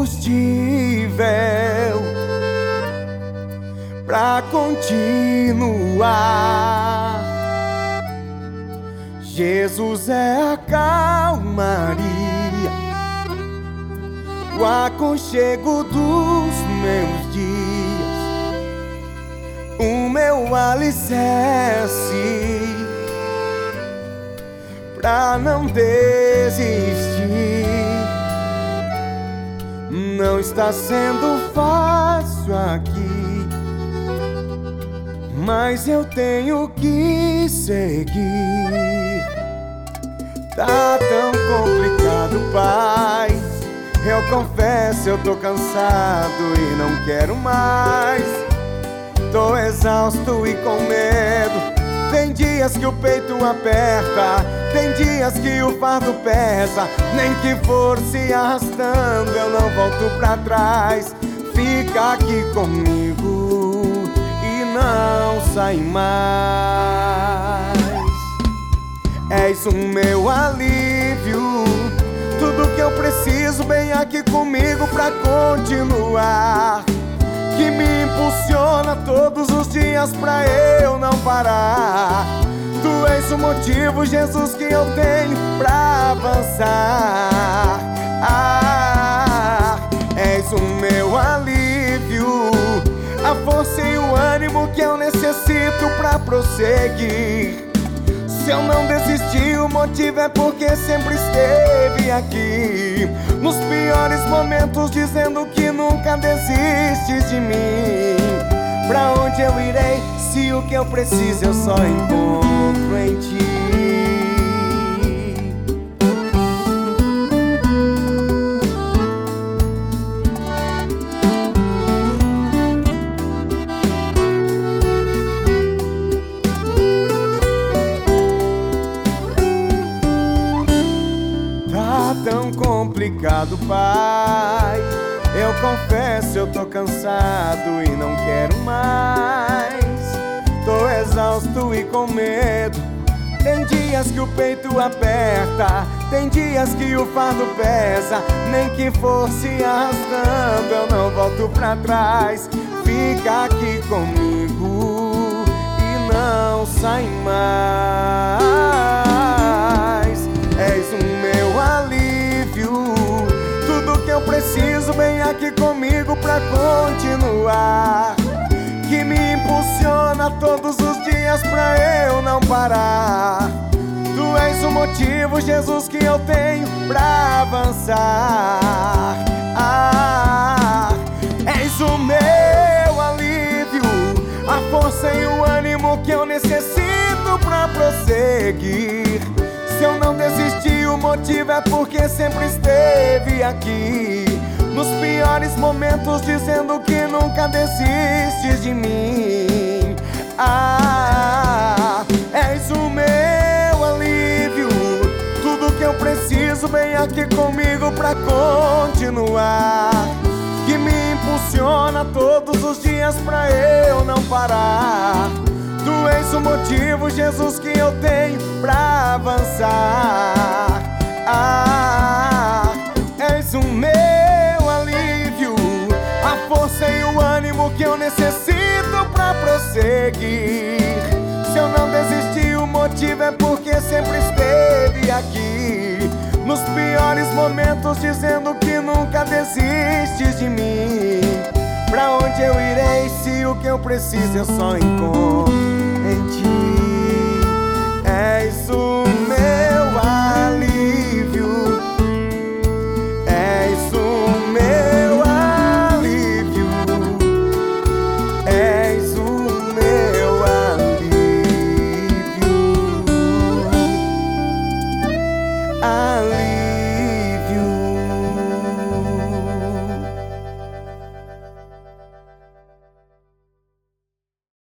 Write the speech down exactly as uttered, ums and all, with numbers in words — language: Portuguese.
combustível pra continuar. Jesus é a calmaria, o aconchego dos meus dias, o meu alicerce pra não desistir. Não está sendo fácil aqui, mas eu tenho que seguir. Tá tão complicado, Pai, eu confesso, eu tô cansado e não quero mais. Tô exausto e com medo. Tem dias que o peito aperta, tem dias que o fardo pesa. Nem que for se arrastando, eu não volto pra trás. Fica aqui comigo e não sai mais. És o meu alívio, tudo que eu preciso bem aqui comigo pra continuar, que me impulsiona todos os dias pra eu não parar. Tu és o motivo, Jesus, que eu tenho pra avançar. Ah, és o meu alívio, a força e o ânimo que eu necessito pra prosseguir. Se eu não desisti, o motivo é porque sempre esteve aqui, nos piores momentos, dizendo que nunca desistes de mim. Pra onde eu irei, se o que eu preciso eu só encontro em ti? Tão complicado, Pai, eu confesso, eu tô cansado e não quero mais. Tô exausto e com medo. Tem dias que o peito aperta, tem dias que o fardo pesa. Nem que for se arrastando, eu não volto pra trás. Fica aqui comigo e não sai mais. És o meu alívio, tudo que eu preciso bem aqui comigo pra continuar, que me impulsiona todos os dias pra eu não parar. Tu és o motivo, Jesus, que eu tenho pra avançar. Ah, és o meu alívio, a força e o ânimo que eu necessito pra prosseguir. Se eu não desisti, o motivo é porque sempre esteve aqui, nos piores momentos, dizendo que nunca desistes de mim. Ah, és o meu alívio, tudo que eu preciso bem aqui comigo pra continuar, que me impulsiona todos os dias pra eu não parar. Tu és o motivo, Jesus, que eu tenho pra avançar. Ah, és o meu alívio, a força e o ânimo que eu necessito pra prosseguir. Se eu não desisti, o motivo é porque sempre esteve aqui, nos piores momentos, dizendo que nunca desistes de mim. Pra onde eu irei, se o que eu preciso eu só encontro em ti? És o